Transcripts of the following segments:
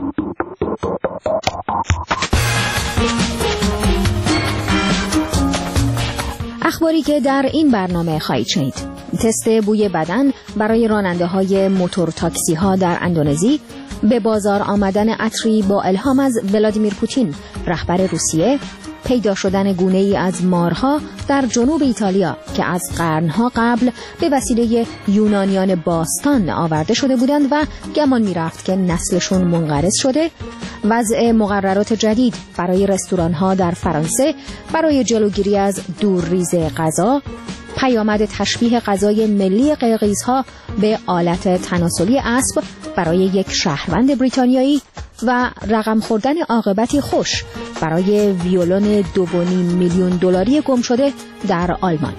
اخباری که در این برنامه خواهید شنید: تست بوی بدن برای راننده‌های موتور تاکسی ها در اندونزی، به بازار آمدن عطری با الهام از ولادیمیر پوتین رهبر روسیه، پیدا شدن گونه‌ای از مارها در جنوب ایتالیا که از قرنها قبل به وسیله یونانیان باستان آورده شده بودند و گمان می‌رفت که نسلشون منقرض شده، وضع مقررات جدید برای رستوران‌ها در فرانسه برای جلوگیری از دورریز غذا، پیامد تشبیه غذای ملی قرقیزها به آلت تناسلی اسب برای یک شهروند بریتانیایی و رقم خوردن عاقبتی خوش برای ویولون 2.5 میلیون دلاری گم شده در آلمان.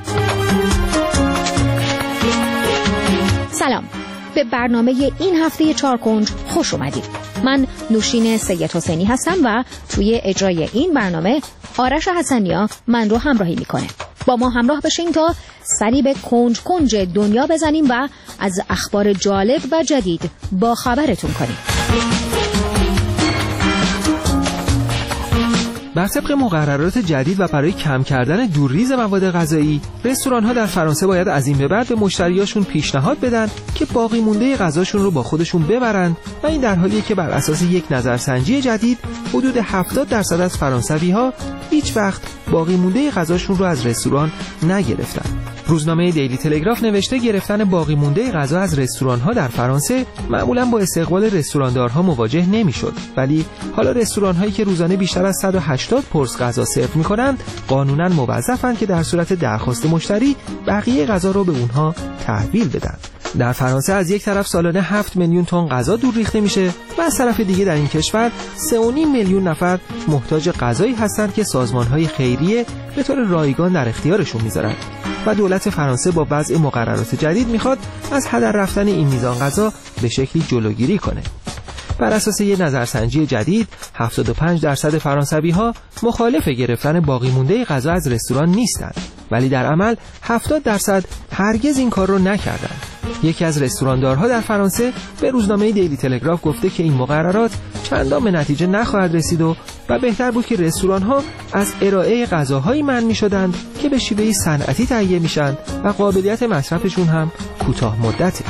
سلام، به برنامه این هفته چارکنج خوش اومدید. من نوشین سید حسینی هستم و توی اجرای این برنامه آرش حسنیا من رو همراهی میکنه. با ما همراه بشین تا سری به کنج دنیا بزنیم و از اخبار جالب و جدید با خبرتون کنیم. بر طبق مقررات جدید و برای کم کردن دورریز مواد غذایی، رستوران‌ها در فرانسه باید از این به بعد به مشتریاشون پیشنهاد بدن که باقی مونده غذاشون رو با خودشون ببرن و این در حالیه که بر اساس یک نظرسنجی جدید حدود 70% از فرانسوی‌ها هیچ وقت باقی مونده غذاشون رو از رستوران نگرفتن. روزنامه دیلی تلگراف نوشته گرفتن باقی مونده غذا از رستوران‌ها در فرانسه معمولاً با استقبال رستوراندارها مواجه نمی‌شد، ولی حالا رستوران‌هایی که روزانه بیشتر از 180 پرس غذا سرو می‌کنند قانوناً موظفند که در صورت درخواست مشتری بقیه غذا رو به اونها تحویل بدن. در فرانسه از یک طرف سالانه 7 میلیون تن غذا دور ریخته میشه و از طرف دیگه در این کشور 3.5 میلیون نفر محتاج غذایی هستند که سازمان‌های خیریه به طور رایگان در اختیارشون میذارن و دولت فرانسه با وضع مقررات جدید میخواد از هدر رفتن این میزان غذا به شکلی جلوگیری کنه. بر اساس یک نظرسنجی جدید 75% فرانسوی‌ها مخالف گرفتن باقی مونده غذا از رستوران نیستند، ولی در عمل 70% هرگز این کار رو نکردند. یکی از رستوراندارها در فرانسه به روزنامه دیلی تلگراف گفته که این مقررات چندان به نتیجه نخواهد رسید و بهتر بود که رستوران‌ها از ارائه غذاهایی منع می‌شدند که به شیوهی صنعتی تهیه میشن و قابلیت مصرفشون هم کوتاه مدته.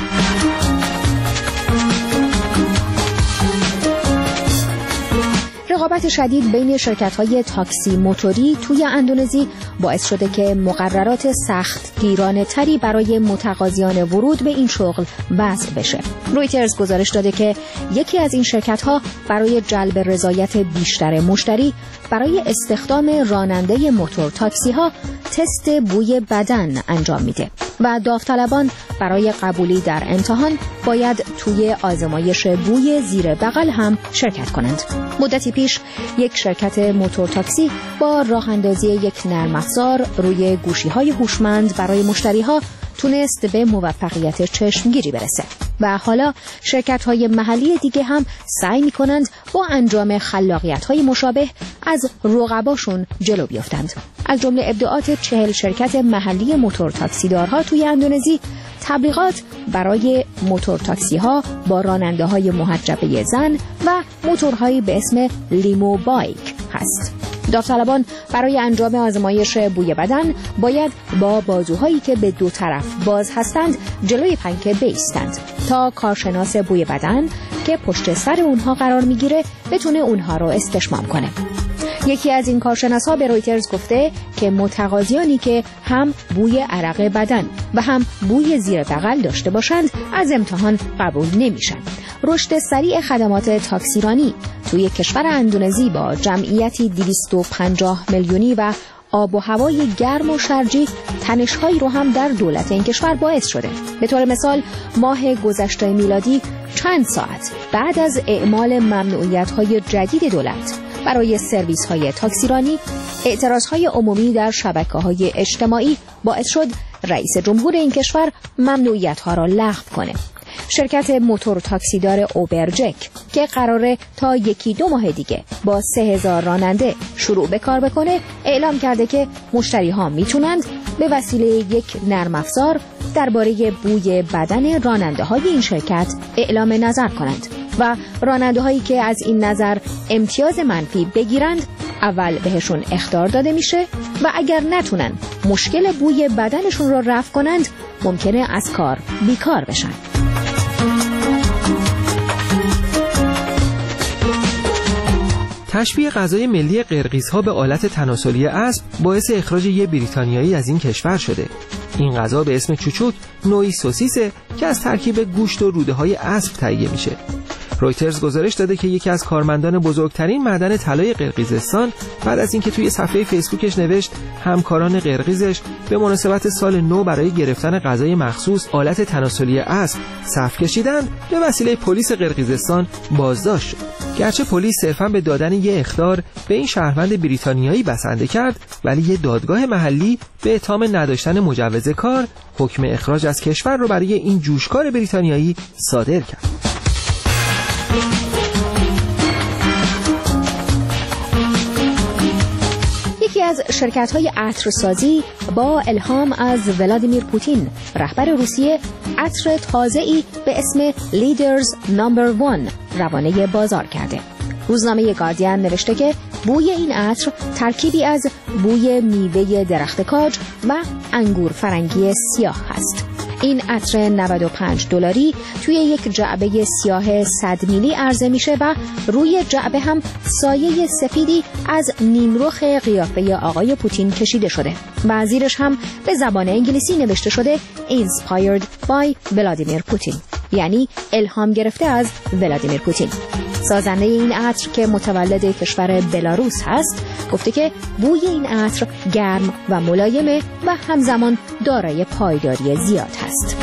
رقابت شدید بین شرکت‌های تاکسی موتوری توی اندونزی باعث شده که مقررات سخت گیرانه تری برای متقاضیان ورود به این شغل وضع بشه. رویترز گزارش داده که یکی از این شرکت‌ها برای جلب رضایت بیشتر مشتری برای استخدام راننده موتور تاکسی‌ها تست بوی بدن انجام میده و داوطلبان برای قبولی در امتحان باید توی آزمایش بوی زیر بغل هم شرکت کنند. مدتی پیش یک شرکت موتور تاکسی با راه اندازی یک نرم افزار روی گوشی‌های هوشمند برای مشتری‌ها تونست به موفقیت چشمگیری برسه و حالا شرکت‌های محلی دیگه هم سعی می‌کنند با انجام خلاقیت‌های مشابه از رقباشون جلو بیافتند. از جمله ابداعات 40 شرکت محلی موتور تاکسیدارها توی اندونزی تبلیغات برای موتور تاکسی‌ها با راننده‌های محجبه زن و موتورهایی به اسم لیمو بایک هست. داوطلبان برای انجام آزمایش بوی بدن باید با بازوهایی که به دو طرف باز هستند جلوی پنکه بایستند تا کارشناس بوی بدن که پشت سر اونها قرار میگیره بتونه اونها رو استشمام کنه. یکی از این کارشناس‌ها به رویترز گفته که متقاضیانی که هم بوی عرق بدن و هم بوی زیر بغل داشته باشند از امتحان قبول نمیشن. رشد سریع خدمات تاکسیرانی توی کشور اندونزی با جمعیتی 250 میلیونی و آب و هوای گرم و شرجی تنش‌هایی رو هم در دولت این کشور باعث شده. به طور مثال ماه گذشته میلادی چند ساعت بعد از اعمال ممنوعیت‌های جدید دولت برای سرویس‌های تاکسیرانی، اعتراض‌های عمومی در شبکه‌های اجتماعی باعث شد رئیس جمهور این کشور ممنوعیت‌ها را لغو کنه. شرکت موتور تاکسیدار اوبرجک که قراره تا 1-2 ماه دیگه با 3000 راننده شروع به کار بکنه اعلام کرده که مشتری‌ها میتونند به وسیله یک نرم افزار درباره بوی بدن راننده‌های این شرکت اعلام نظر کنند. و راننده‌هایی که از این نظر امتیاز منفی بگیرند اول بهشون اخطار داده میشه و اگر نتونن مشکل بوی بدنشون رو رفع کنند ممکنه از کار بیکار بشن. تشبیه غذای ملی قرقیزها به آلت تناسلی اسب باعث اخراج یک بریتانیایی از این کشور شده. این غذا به اسم چوچوک نوعی سوسیسه که از ترکیب گوشت و روده‌های اسب تهیه میشه. رویترز گزارش داده که یکی از کارمندان بزرگترین معدن طلای قرقیزستان بعد از اینکه توی صفحه فیسبوکش نوشت همکاران قرقیزش به مناسبت سال نو برای گرفتن غذای مخصوص آلت تناسلی اسب صف کشیدند، به وسیله پلیس قرقیزستان بازداشت شد. گرچه پلیس صرفاً به دادن یک اخطار به این شهروند بریتانیایی بسنده کرد، ولی یک دادگاه محلی به اتهام نداشتن مجوز کار حکم اخراج از کشور رو برای این جوشکار بریتانیایی صادر کرد. یکی از شرکت‌های عطرسازی با الهام از ولادیمیر پوتین رهبر روسیه عطر تازه‌ای به اسم لیدرز نمبر 1 روانه بازار کرده. روزنامه گاردین نوشته که بوی این عطر ترکیبی از بوی میوه درخت کاج و انگور فرنگی سیاه است. این عطر $95 توی یک جعبه سیاه 100 میلی عرضه میشه و روی جعبه هم سایه سفیدی از نیمرخ قیافه آقای پوتین کشیده شده و زیرش هم به زبان انگلیسی نوشته شده Inspired by Vladimir Putin، یعنی الهام گرفته از ولادیمیر پوتین. سازنده این عطر که متولد کشور بلاروس هست گفته که بوی این عطر گرم و ملایمه و همزمان دارای پایداری زیاد هست.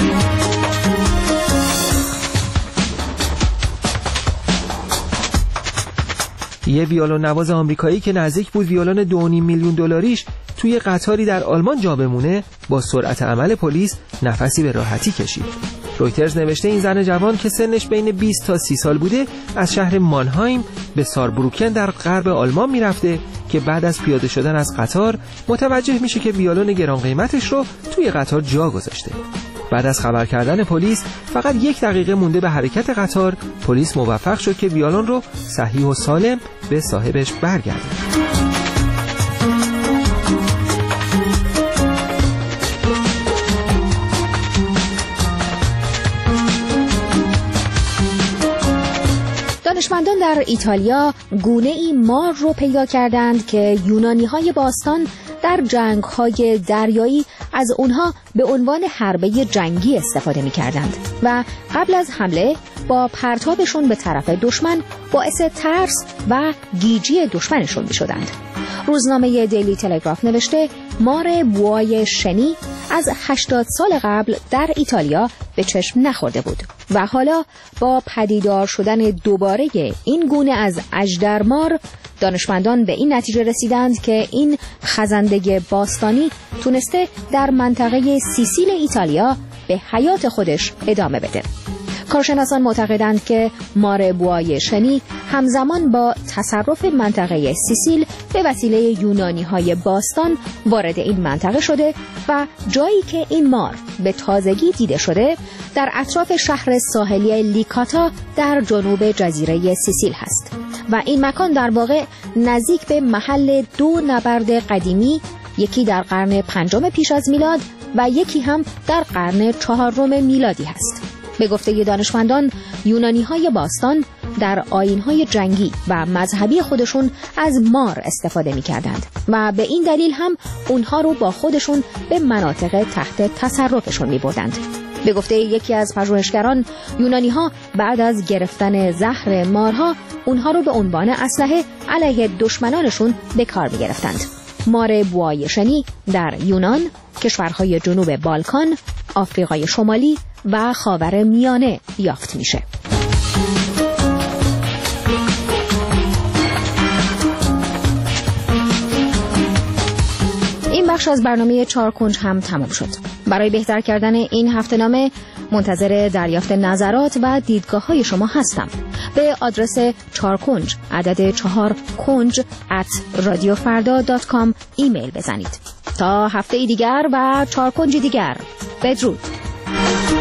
یه ویولون نواز آمریکایی که نزدیک بود ویولون $2.5 میلیون توی قطاری در آلمان جا بمونه با سرعت عمل پلیس نفسی به راحتی کشید. رویترز نوشته این زن جوان که سنش بین 20 تا 30 سال بوده از شهر مانهایم به ساربروکن در غرب آلمان میرفته که بعد از پیاده شدن از قطار متوجه میشه که ویولون گران قیمتش رو توی قطار جا گذاشته. بعد از خبر کردن پلیس فقط 1 دقیقه مونده به حرکت قطار، پلیس موفق شد که ویولون رو صحیح و سالم به صاحبش برگردونه. دانشمندان در ایتالیا گونه‌ای مار رو پیدا کردند که یونانی‌های باستان در جنگ‌های دریایی از اونها به عنوان حربه جنگی استفاده می‌کردند و قبل از حمله با پرتابشون به طرف دشمن باعث ترس و گیجی دشمنشون می‌شدند. روزنامه دیلی تلگراف نوشته مار بوای شنی از 80 سال قبل در ایتالیا به چشم نخورده بود و حالا با پدیدار شدن دوباره این گونه از اژدرمار دانشمندان به این نتیجه رسیدند که این خزنده باستانی تونسته در منطقه سیسیل ایتالیا به حیات خودش ادامه بده. کارشناسان معتقدند که مار بوای شنی همزمان با تصرف منطقه سیسیل به وسیله یونانی‌های باستان وارد این منطقه شده و جایی که این مار به تازگی دیده شده در اطراف شهر ساحلی لیکاتا در جنوب جزیره سیسیل هست و این مکان در واقع نزدیک به محل 2 نبرد قدیمی، یکی در قرن 5 پیش از میلاد و یکی هم در قرن 4 میلادی هست. به گفته دانشمندان یونانی‌های باستان در آیین‌های جنگی و مذهبی خودشون از مار استفاده می‌کردند و به این دلیل هم اونها رو با خودشون به مناطق تحت تصرفشون می‌بردند. به گفته یکی از پژوهشگران یونانی‌ها بعد از گرفتن زهر مارها اونها رو به عنوان اسلحه علیه دشمنانشون به کار می‌گرفتند. مار بوای شنی در یونان، کشورهای جنوب بالکان، آفریقای شمالی و خاور میانه یافت میشه. این بخش از برنامه 4 کنج هم تمام شد. برای بهتر کردن این هفته‌نامه منتظر دریافت نظرات و دیدگاه‌های شما هستم. به آدرس 4 کنج عدد 4 کنج @radiofarda.com ایمیل بزنید. تا هفته دیگر و 4 کنج دیگر، بدرود.